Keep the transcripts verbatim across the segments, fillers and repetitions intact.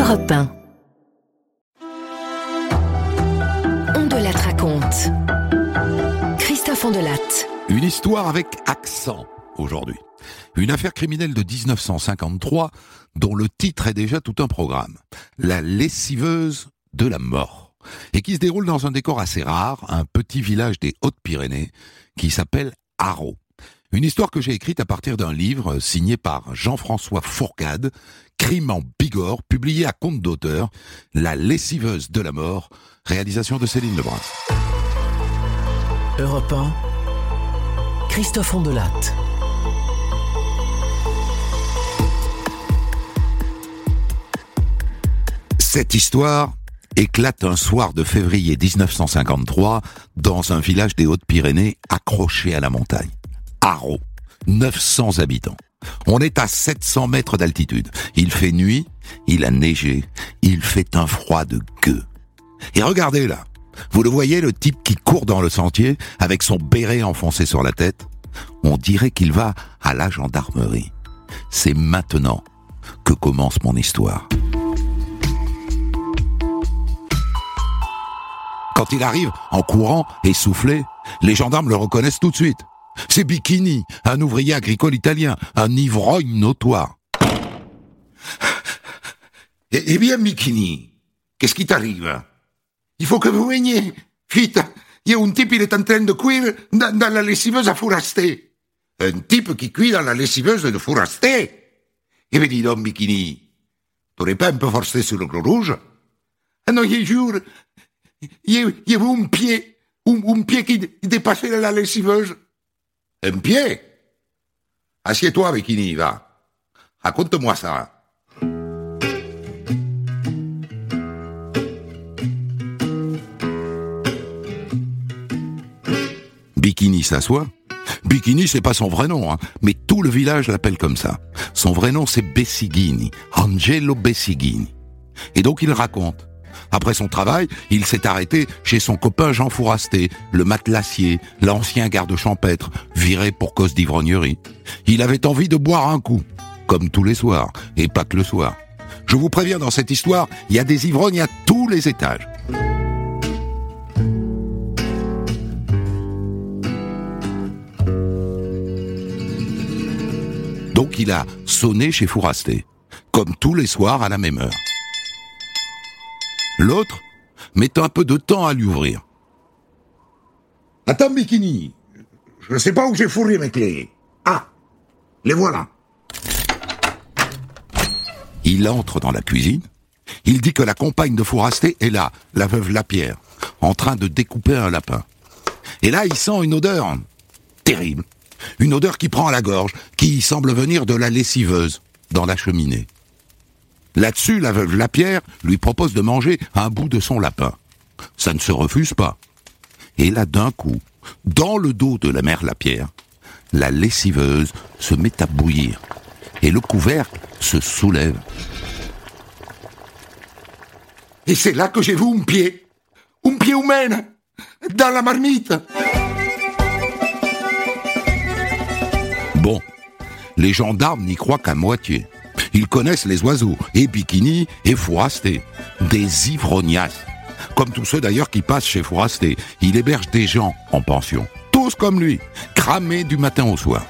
Europe un. On de la raconte. Christophe Ondelatte. Une histoire avec accent aujourd'hui. Une affaire criminelle de dix-neuf cent cinquante-trois dont le titre est déjà tout un programme. La lessiveuse de la mort. Et qui se déroule dans un décor assez rare, un petit village des Hautes-Pyrénées qui s'appelle Arreau. Une histoire que j'ai écrite à partir d'un livre signé par Jean-François Fourcade, Crime en Bigorre, publié à compte d'auteur, La lessiveuse de la mort, réalisation de Céline Lebrun. Europe un, Christophe Ondelatte. Cette histoire éclate un soir de février dix-neuf cent cinquante-trois dans un village des Hautes-Pyrénées accroché à la montagne. Arreau, neuf cents habitants. On est à sept cents mètres d'altitude. Il fait nuit, il a neigé, il fait un froid de gueux. Et regardez là, vous le voyez, le type qui court dans le sentier avec son béret enfoncé sur la tête? On dirait qu'il va à la gendarmerie. C'est maintenant que commence mon histoire. Quand il arrive en courant, essoufflé, les gendarmes le reconnaissent tout de suite. C'est Bikini, un ouvrier agricole italien, un ivrogne notoire. Eh, eh bien, Bikini, qu'est-ce qui t'arrive? Il faut que vous veniez. Vite, il y a un type, il est en train de cuire dans, dans la lessiveuse à fourraster. Un type qui cuit dans la lessiveuse de fourraster. Eh bien, dis donc, Bikini, t'aurais pas un peu forcé sur le gros rouge? Ah non, il jure, il y a, il y a un pied, un, un pied qui dépassait la lessiveuse. Un pied? Assieds-toi, Bikini, va. Raconte-moi ça. Bikini s'assoit. Bikini, c'est pas son vrai nom, hein, mais tout le village l'appelle comme ça. Son vrai nom, c'est Bessighini, Angelo Bessighini. Et donc il raconte. Après son travail, il s'est arrêté chez son copain Jean Fourasté, le matelassier, l'ancien garde champêtre, viré pour cause d'ivrognerie. Il avait envie de boire un coup, comme tous les soirs, et pas que le soir. Je vous préviens, dans cette histoire, il y a des ivrognes à tous les étages. Donc il a sonné chez Fourasté, comme tous les soirs à la même heure. L'autre met un peu de temps à lui ouvrir. Attends, Bikini, je ne sais pas où j'ai fourré mes clés. Ah, les voilà. Il entre dans la cuisine. Il dit que la compagne de Fourasté est là, la veuve Lapierre, en train de découper un lapin. Et là, il sent une odeur terrible. Une odeur qui prend à la gorge, qui semble venir de la lessiveuse, dans la cheminée. Là-dessus, la veuve Lapierre lui propose de manger un bout de son lapin. Ça ne se refuse pas. Et là, d'un coup, dans le dos de la mère Lapierre, la lessiveuse se met à bouillir. Et le couvercle se soulève. Et c'est là que j'ai vu un pied. Un pied humain. Dans la marmite. Bon, les gendarmes n'y croient qu'à moitié. Ils connaissent les oiseaux, et Bikini et Fourasté. Des ivrognaces. Comme tous ceux d'ailleurs qui passent chez Fourasté. Il héberge des gens en pension. Tous comme lui, cramés du matin au soir.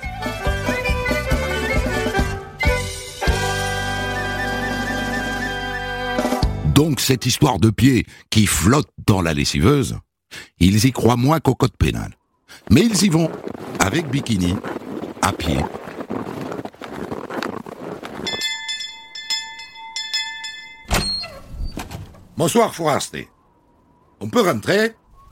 Donc cette histoire de pieds qui flotte dans la lessiveuse, ils y croient moins qu'au code pénal. Mais ils y vont, avec Bikini, à pied. Bonsoir, Fourasté. On peut rentrer?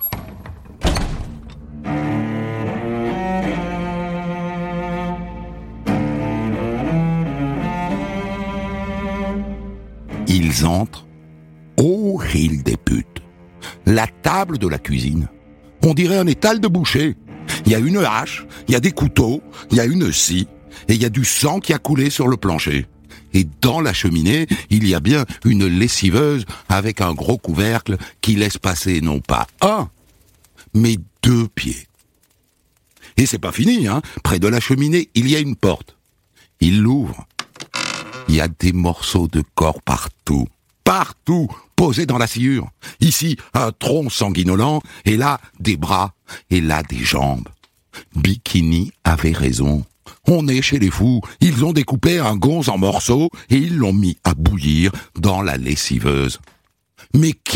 Ils entrent. Oh, il des putes. La table de la cuisine. On dirait un étal de boucher. Il y a une hache, il y a des couteaux, il y a une scie, et il y a du sang qui a coulé sur le plancher. Et dans la cheminée, il y a bien une lessiveuse avec un gros couvercle qui laisse passer non pas un, mais deux pieds. Et c'est pas fini, hein. Près de la cheminée, il y a une porte. Il l'ouvre. Il y a des morceaux de corps partout. partout, posés dans la sciure. Ici, un tronc sanguinolent, et là, des bras, et là, des jambes. Bikini avait raison. On est chez les fous. Ils ont découpé un gonze en morceaux et ils l'ont mis à bouillir dans la lessiveuse. Mais qui ?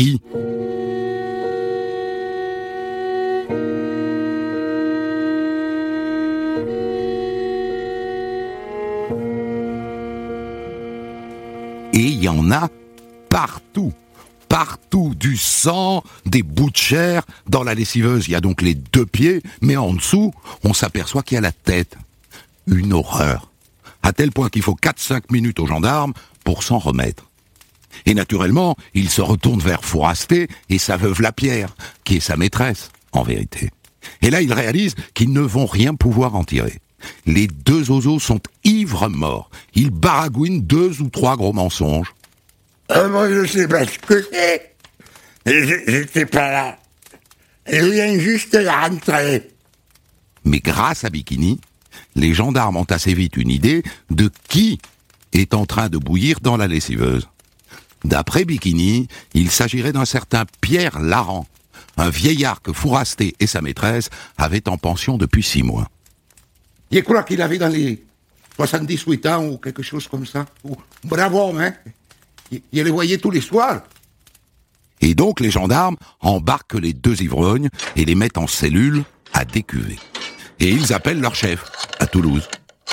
Et il y en a partout, partout, du sang, des bouts de chair. Dans la lessiveuse, il y a donc les deux pieds, mais en dessous, on s'aperçoit qu'il y a la tête. Une horreur, à tel point qu'il faut quatre à cinq minutes aux gendarmes pour s'en remettre. Et naturellement, il se retourne vers Fourasté et sa veuve Lapierre, qui est sa maîtresse, en vérité. Et là, ils réalisent qu'ils ne vont rien pouvoir en tirer. Les deux oiseaux sont ivres morts. Ils baragouinent deux ou trois gros mensonges. Euh, moi, je sais pas ce que c'est. J'étais pas là. Je viens juste de rentrer. Mais grâce à Bikini, les gendarmes ont assez vite une idée de qui est en train de bouillir dans la lessiveuse. D'après Bikini, il s'agirait d'un certain Pierre Laran, un vieillard que Fourasté et sa maîtresse avaient en pension depuis six mois. Je crois qu'il avait dans les soixante-dix-huit ans ou quelque chose comme ça. Bravo, hein. Il les voyait tous les soirs. Et donc les gendarmes embarquent les deux ivrognes et les mettent en cellule à décuver. Et ils appellent leur chef, à Toulouse.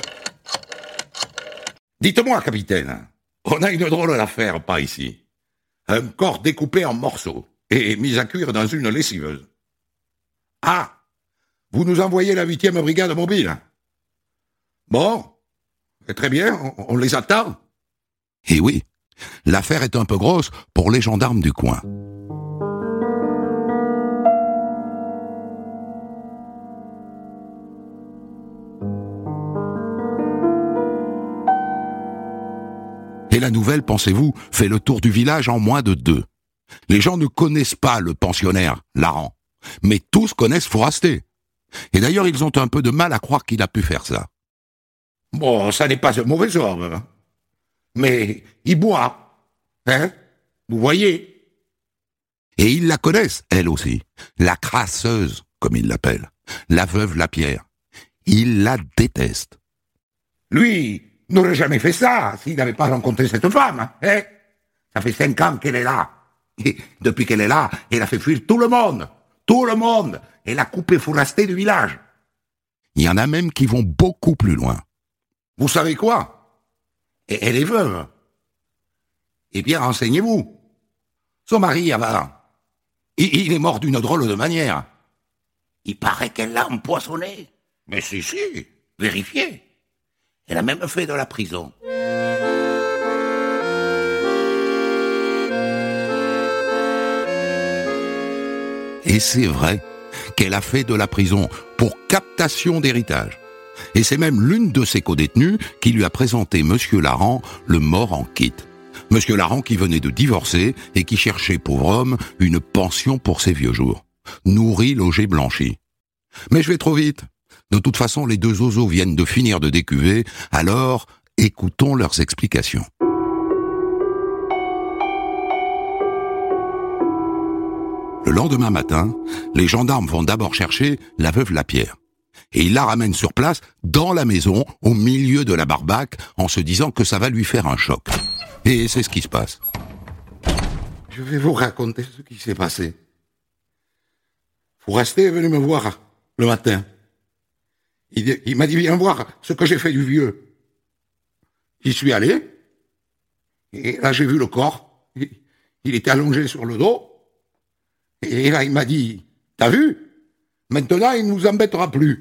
Dites-moi, capitaine, on a une drôle d'affaire par ici. Un corps découpé en morceaux et mis à cuire dans une lessiveuse. Ah, vous nous envoyez la huitième brigade mobile. Bon, très bien, on, on les attend. Et oui, l'affaire est un peu grosse pour les gendarmes du coin. Et la nouvelle, pensez-vous, fait le tour du village en moins de deux. Les gens ne connaissent pas le pensionnaire, Laran, mais tous connaissent Fourasté. Et d'ailleurs, ils ont un peu de mal à croire qu'il a pu faire ça. Bon, ça n'est pas un mauvais homme. Mais il boit, hein, vous voyez. Et ils la connaissent, elle aussi, la crasseuse, comme ils l'appellent, la veuve Lapierre. Ils la détestent. Lui n'aurait jamais fait ça s'il n'avait pas rencontré cette femme, hein. Ça fait cinq ans qu'elle est là. Et depuis qu'elle est là, elle a fait fuir tout le monde. Tout le monde. Elle a coupé Fourasté du village. Il y en a même qui vont beaucoup plus loin. Vous savez quoi? Elle est veuve. Eh bien, renseignez-vous. Son mari, avant, il est mort d'une drôle de manière. Il paraît qu'elle l'a empoisonné. Mais si, si, vérifiez. Elle a même fait de la prison. Et c'est vrai qu'elle a fait de la prison pour captation d'héritage. Et c'est même l'une de ses codétenues qui lui a présenté Monsieur Laran, le mort en kit. Monsieur Laran qui venait de divorcer et qui cherchait, pauvre homme, une pension pour ses vieux jours. Nourri, logé, blanchi. Mais je vais trop vite. De toute façon, les deux oiseaux viennent de finir de décuver, alors écoutons leurs explications. Le lendemain matin, les gendarmes vont d'abord chercher la veuve Lapierre. Et ils la ramènent sur place, dans la maison, au milieu de la barbaque, en se disant que ça va lui faire un choc. Et c'est ce qui se passe. Je vais vous raconter ce qui s'est passé. Fourasté est venu me voir le matin. Il, il m'a dit, viens voir ce que j'ai fait du vieux. J'y suis allé, et là j'ai vu le corps. Il, il était allongé sur le dos. Et là, il m'a dit, t'as vu? Maintenant, il ne nous embêtera plus.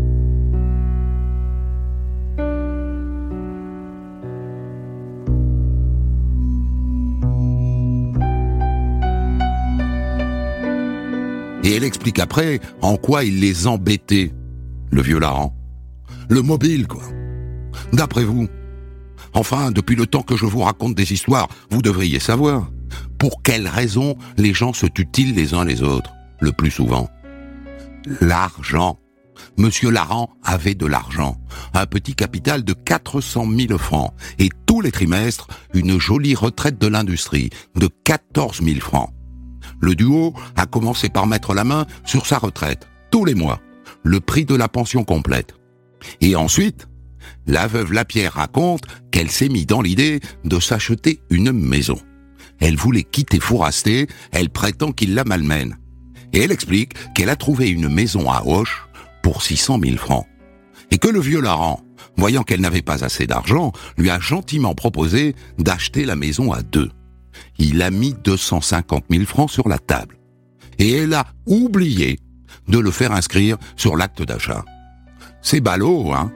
Et elle explique après en quoi il les embêtait, le vieux Laran. Le mobile, quoi. D'après vous. Enfin, depuis le temps que je vous raconte des histoires, vous devriez savoir. Pour quelles raisons les gens se tuent-ils les uns les autres, le plus souvent? L'argent. Monsieur Laran avait de l'argent, un petit capital de quatre cent mille francs, et tous les trimestres, une jolie retraite de l'industrie de quatorze mille francs. Le duo a commencé par mettre la main sur sa retraite, tous les mois, le prix de la pension complète. Et ensuite, la veuve Lapierre raconte qu'elle s'est mise dans l'idée de s'acheter une maison. Elle voulait quitter Fourasté, elle prétend qu'il la malmène. Et elle explique qu'elle a trouvé une maison à Auch pour six cent mille francs. Et que le vieux Laran, voyant qu'elle n'avait pas assez d'argent, lui a gentiment proposé d'acheter la maison à deux. Il a mis deux cent cinquante mille francs sur la table. Et elle a oublié de le faire inscrire sur l'acte d'achat. C'est ballot, hein?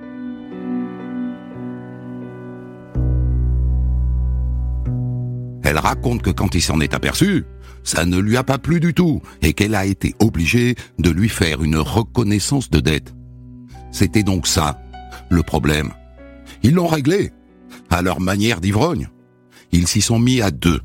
Elle raconte que quand il s'en est aperçu, ça ne lui a pas plu du tout et qu'elle a été obligée de lui faire une reconnaissance de dette. C'était donc ça, le problème. Ils l'ont réglé, à leur manière d'ivrogne. Ils s'y sont mis à deux.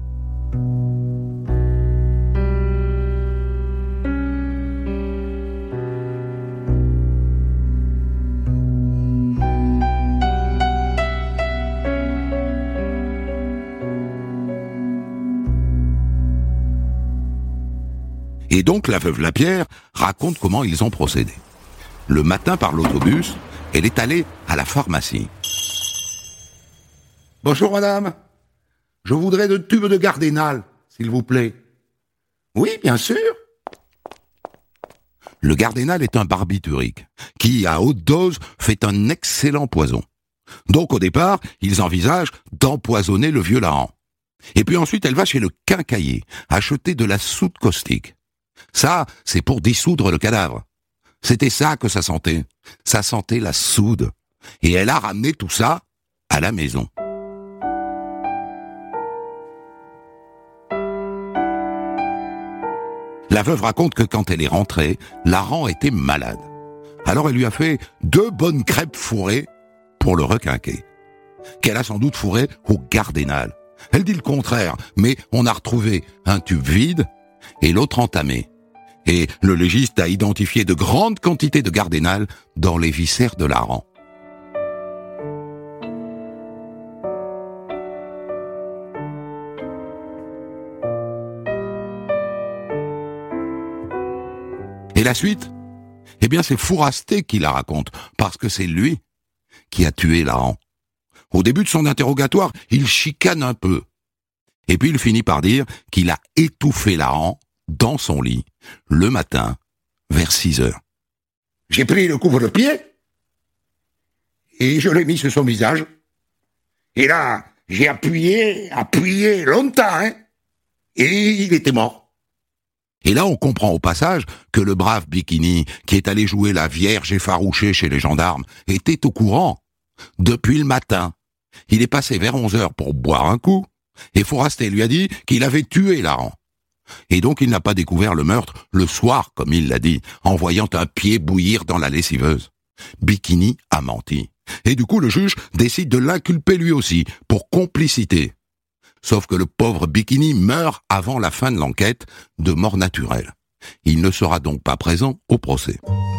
Et donc la veuve Lapierre raconte comment ils ont procédé. Le matin par l'autobus, elle est allée à la pharmacie. « Bonjour madame, je voudrais deux tubes de Gardénal, s'il vous plaît. »« Oui, bien sûr. » Le Gardénal est un barbiturique qui, à haute dose, fait un excellent poison. Donc au départ, ils envisagent d'empoisonner le vieux Laran. Et puis ensuite, elle va chez le quincaillier acheter de la soude caustique. Ça, c'est pour dissoudre le cadavre. C'était ça que ça sentait. Ça sentait la soude. Et elle a ramené tout ça à la maison. La veuve raconte que quand elle est rentrée, Laran était malade. Alors elle lui a fait deux bonnes crêpes fourrées pour le requinquer. Qu'elle a sans doute fourré au Gardénal. Elle dit le contraire, mais on a retrouvé un tube vide et l'autre entamé. Et le légiste a identifié de grandes quantités de Gardénal dans les viscères de Laran. Et la suite? Eh bien, c'est Fourasté qui la raconte, parce que c'est lui qui a tué Laran. Au début de son interrogatoire, il chicane un peu. Et puis il finit par dire qu'il a étouffé Laran dans son lit, le matin, vers six heures. J'ai pris le couvre-pied et je l'ai mis sur son visage. Et là, j'ai appuyé, appuyé longtemps, hein, et il était mort. Et là, on comprend au passage que le brave Bikini, qui est allé jouer la vierge effarouchée chez les gendarmes, était au courant. Depuis le matin, il est passé vers onze heures pour boire un coup, et Fourasté lui a dit qu'il avait tué Laran. Et donc il n'a pas découvert le meurtre le soir, comme il l'a dit, en voyant un pied bouillir dans la lessiveuse. Bikini a menti. Et du coup, le juge décide de l'inculper lui aussi, pour complicité. Sauf que le pauvre Bikini meurt avant la fin de l'enquête, de mort naturelle. Il ne sera donc pas présent au procès.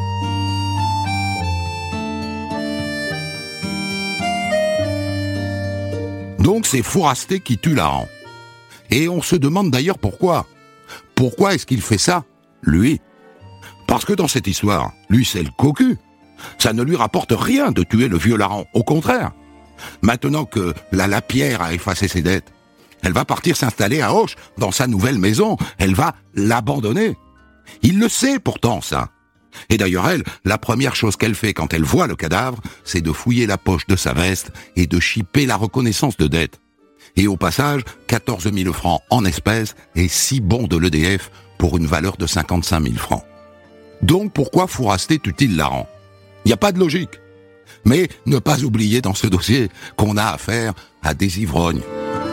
Donc c'est Fourasté qui tue Laran. Et on se demande d'ailleurs pourquoi. Pourquoi est-ce qu'il fait ça, lui? Parce que dans cette histoire, lui c'est le cocu. Ça ne lui rapporte rien de tuer le vieux Laran, au contraire. Maintenant que la Lapierre a effacé ses dettes, elle va partir s'installer à Auch, dans sa nouvelle maison, elle va l'abandonner. Il le sait pourtant, ça. Et d'ailleurs, elle, la première chose qu'elle fait quand elle voit le cadavre, c'est de fouiller la poche de sa veste et de chipper la reconnaissance de dette. Et au passage, quatorze mille francs en espèces et six bons de l'E D F pour une valeur de cinquante-cinq mille francs. Donc pourquoi Fourasté tue-t-il Laran? Il n'y a pas de logique. Mais ne pas oublier dans ce dossier qu'on a affaire à des ivrognes.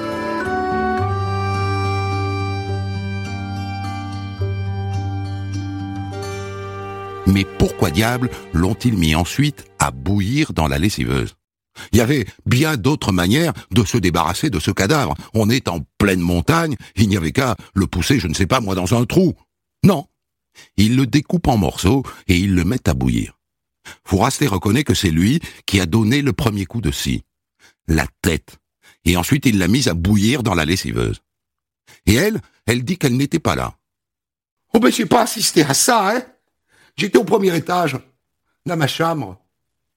Mais pourquoi diable l'ont-ils mis ensuite à bouillir dans la lessiveuse? Il y avait bien d'autres manières de se débarrasser de ce cadavre. On est en pleine montagne, il n'y avait qu'à le pousser, je ne sais pas moi, dans un trou. Non, Il le découpe en morceaux et il le met à bouillir. Fourasté reconnaît que c'est lui qui a donné le premier coup de scie, la tête, et ensuite il l'a mise à bouillir dans la lessiveuse. Et elle, elle dit qu'elle n'était pas là. « Oh ben j'ai pas assisté à ça, hein. J'étais au premier étage, dans ma chambre. »« Mouais. »«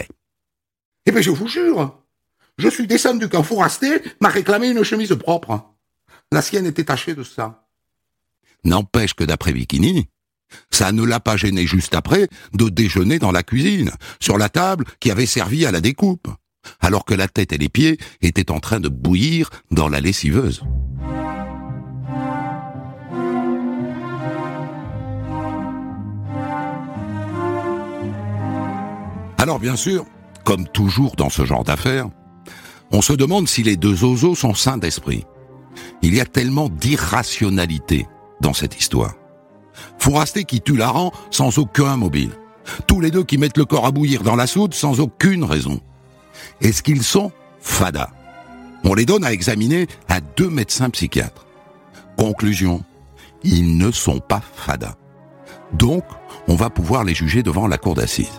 Eh ben je vous jure, je suis descendu quand Fourasté m'a réclamé une chemise propre. La sienne était tachée de sang. » N'empêche que d'après Bikini, ça ne l'a pas gêné juste après de déjeuner dans la cuisine, sur la table qui avait servi à la découpe, alors que la tête et les pieds étaient en train de bouillir dans la lessiveuse. Alors bien sûr, comme toujours dans ce genre d'affaires, on se demande si les deux zozos sont sains d'esprit. Il y a tellement d'irrationalité dans cette histoire. Fourasté qui tue Laran sans aucun mobile. Tous les deux qui mettent le corps à bouillir dans la soude sans aucune raison. Est-ce qu'ils sont fadas? On les donne à examiner à deux médecins psychiatres. Conclusion, ils ne sont pas fadas. Donc, on va pouvoir les juger devant la cour d'assises.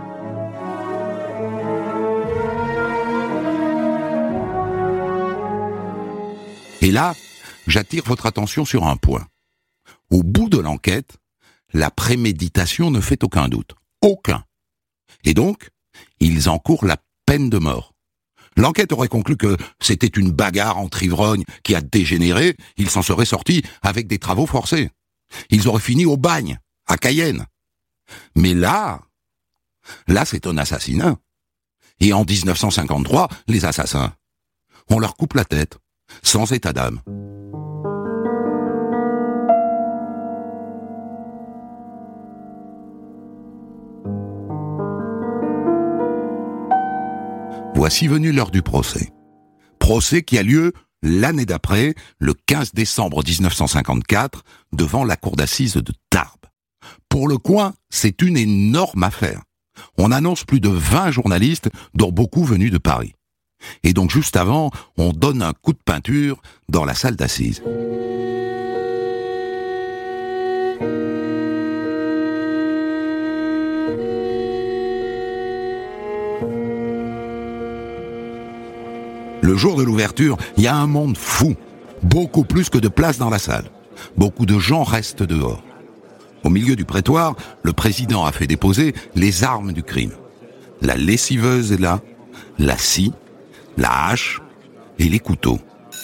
Et là, j'attire votre attention sur un point. Au bout de l'enquête, la préméditation ne fait aucun doute. Aucun. Et donc, ils encourent la peine de mort. L'enquête aurait conclu que c'était une bagarre entre ivrognes qui a dégénéré, ils s'en seraient sortis avec des travaux forcés. Ils auraient fini au bagne, à Cayenne. Mais là, là c'est un assassinat. Et en dix-neuf cent cinquante-trois, les assassins, on leur coupe la tête, sans état d'âme. Voici venue l'heure du procès. Procès qui a lieu l'année d'après, le quinze décembre dix-neuf cent cinquante-quatre, devant la cour d'assises de Tarbes. Pour le coin, c'est une énorme affaire. On annonce plus de vingt journalistes, dont beaucoup venus de Paris. Et donc juste avant, on donne un coup de peinture dans la salle d'assises. Le jour de l'ouverture, il y a un monde fou, beaucoup plus que de place dans la salle. Beaucoup de gens restent dehors. Au milieu du prétoire, le président a fait déposer les armes du crime. La lessiveuse est là, la scie, la hache et les couteaux.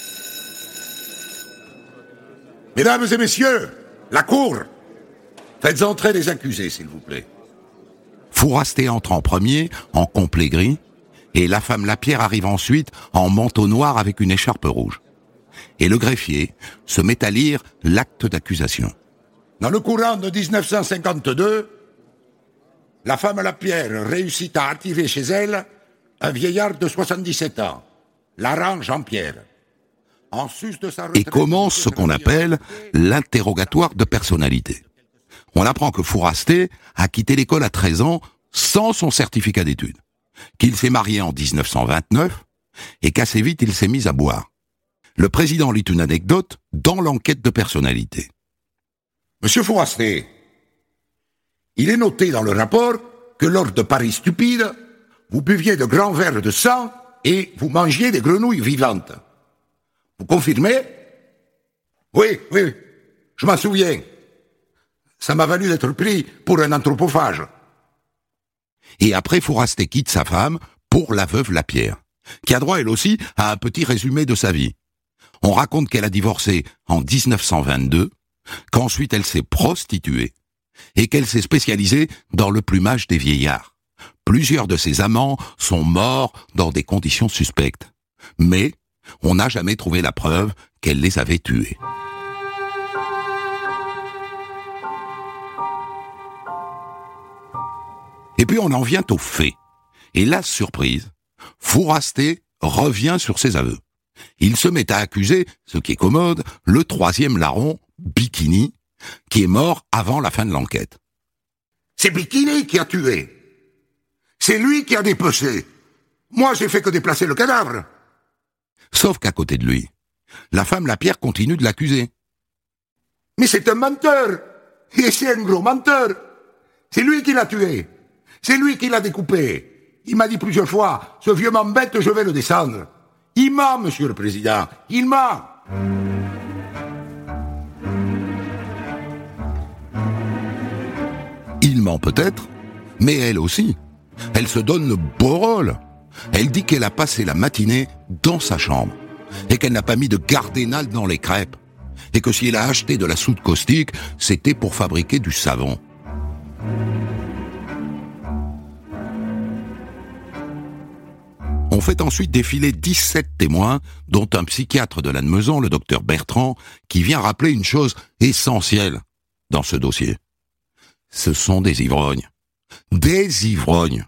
Mesdames et messieurs, la cour, faites entrer les accusés, s'il vous plaît. Fourasté entre en premier, en complet gris, et la femme Lapierre arrive ensuite en manteau noir avec une écharpe rouge. Et le greffier se met à lire l'acte d'accusation. Dans le courant de dix-neuf cent cinquante-deux, la femme Lapierre réussit à attirer chez elle un vieillard de soixante-dix-sept ans, Laran Jean-Pierre. En sus de sa retraite, et commence ce qu'on appelle l'interrogatoire de personnalité. On apprend que Fourasté a quitté l'école à treize ans sans son certificat d'études, qu'il s'est marié en dix-neuf cent vingt-neuf et qu'assez vite il s'est mis à boire. Le président lit une anecdote dans l'enquête de personnalité. Monsieur Fourasté, il est noté dans le rapport que lors de Paris Stupide, vous buviez de grands verres de sang et vous mangiez des grenouilles vivantes. Vous confirmez? Oui, oui, je m'en souviens. Ça m'a valu d'être pris pour un anthropophage. Et après, Fourasté quitte sa femme pour la veuve Lapierre, qui a droit elle aussi à un petit résumé de sa vie. On raconte qu'elle a divorcé en dix-neuf cent vingt-deux, qu'ensuite elle s'est prostituée, et qu'elle s'est spécialisée dans le plumage des vieillards. Plusieurs de ses amants sont morts dans des conditions suspectes. Mais on n'a jamais trouvé la preuve qu'elle les avait tués. Et puis on en vient aux faits. Et là, surprise, Fourasté revient sur ses aveux. Il se met à accuser, ce qui est commode, le troisième larron, Bikini, qui est mort avant la fin de l'enquête. C'est Bikini qui a tué. C'est lui qui a dépecé. Moi, j'ai fait que déplacer le cadavre. Sauf qu'à côté de lui, la femme Lapierre continue de l'accuser. Mais c'est un menteur. Et c'est un gros menteur. C'est lui qui l'a tué. C'est lui qui l'a découpé. Il m'a dit plusieurs fois, ce vieux m'embête, je vais le descendre. Il ment, monsieur le président. Il ment. Il ment peut-être, mais elle aussi. Elle se donne le beau rôle. Elle dit qu'elle a passé la matinée dans sa chambre et qu'elle n'a pas mis de gardénal dans les crêpes et que si elle a acheté de la soude caustique, c'était pour fabriquer du savon. On fait ensuite défiler dix-sept témoins, dont un psychiatre de Lannemezan, le docteur Bertrand, qui vient rappeler une chose essentielle dans ce dossier. Ce sont des ivrognes. Des ivrognes.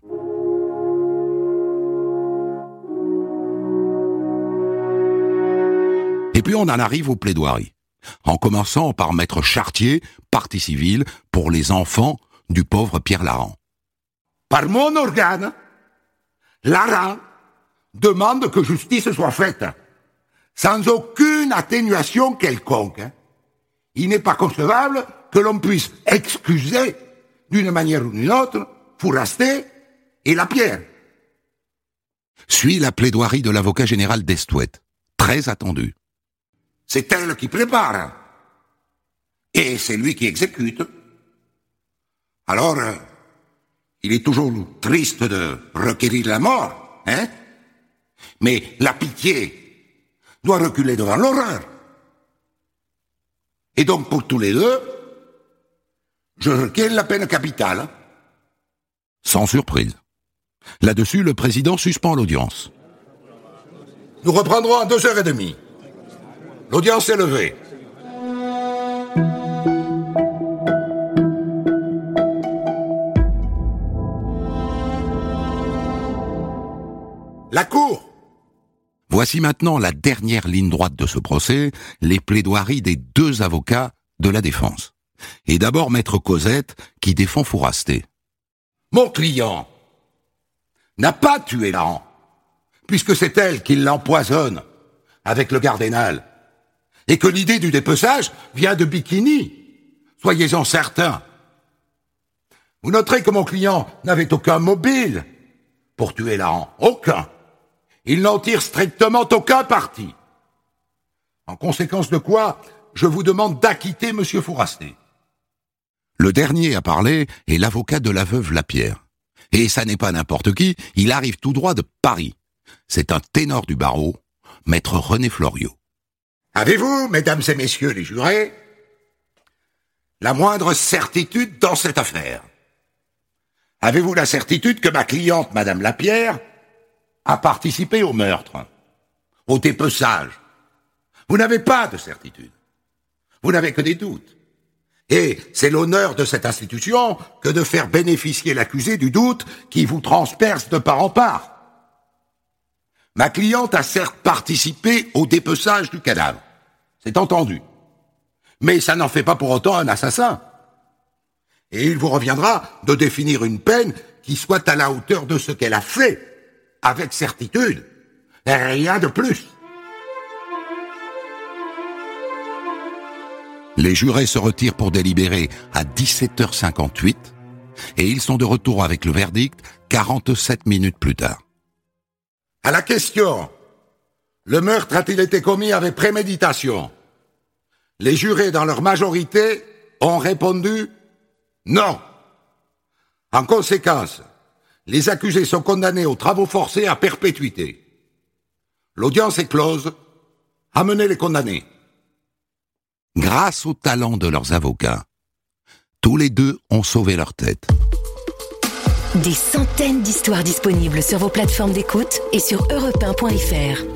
Et puis on en arrive aux plaidoiries, en commençant par Maître Chartier, partie civile, pour les enfants du pauvre Pierre Laran. Par mon organe, Laran demande que justice soit faite, sans aucune atténuation quelconque. Il n'est pas concevable que l'on puisse excuser, d'une manière ou d'une autre, Fourasté et Lapierre. Suit la plaidoirie de l'avocat général d'Estouette, très attendue. C'est elle qui prépare, et c'est lui qui exécute. Alors, euh, il est toujours triste de requérir la mort, hein? Mais la pitié doit reculer devant l'horreur. Et donc, pour tous les deux, je requiers la peine capitale. Sans surprise. Là-dessus, le président suspend l'audience. Nous reprendrons à deux heures et demie. L'audience est levée. La Cour. Voici maintenant la dernière ligne droite de ce procès, les plaidoiries des deux avocats de la défense. Et d'abord Maître Cosette, qui défend Fourasté. Mon client n'a pas tué Laran, puisque c'est elle qui l'empoisonne avec le gardénal, et que l'idée du dépeçage vient de Bikini. Soyez-en certains. Vous noterez que mon client n'avait aucun mobile pour tuer Laran. Aucun. Il n'en tire strictement aucun parti. En conséquence de quoi, je vous demande d'acquitter monsieur Fourasté. Le dernier à parler est l'avocat de la veuve Lapierre. Et ça n'est pas n'importe qui, il arrive tout droit de Paris. C'est un ténor du barreau, maître René Floriot. Avez-vous, mesdames et messieurs les jurés, la moindre certitude dans cette affaire? Avez-vous la certitude que ma cliente, madame Lapierre, a participé au meurtre, au dépeçage? Vous n'avez pas de certitude. Vous n'avez que des doutes. Et c'est l'honneur de cette institution que de faire bénéficier l'accusé du doute qui vous transperce de part en part. Ma cliente a certes participé au dépeçage du cadavre. C'est entendu. Mais ça n'en fait pas pour autant un assassin. Et il vous reviendra de définir une peine qui soit à la hauteur de ce qu'elle a fait, avec certitude. Et rien de plus. Les jurés se retirent pour délibérer à dix-sept heures cinquante-huit et ils sont de retour avec le verdict quarante-sept minutes plus tard. À la question, le meurtre a-t-il été commis avec préméditation? Les jurés, dans leur majorité, ont répondu non. En conséquence, les accusés sont condamnés aux travaux forcés à perpétuité. L'audience est close. Amenez les condamnés. Grâce au talent de leurs avocats, tous les deux ont sauvé leur tête. Des centaines d'histoires disponibles sur vos plateformes d'écoute et sur europe un point f r.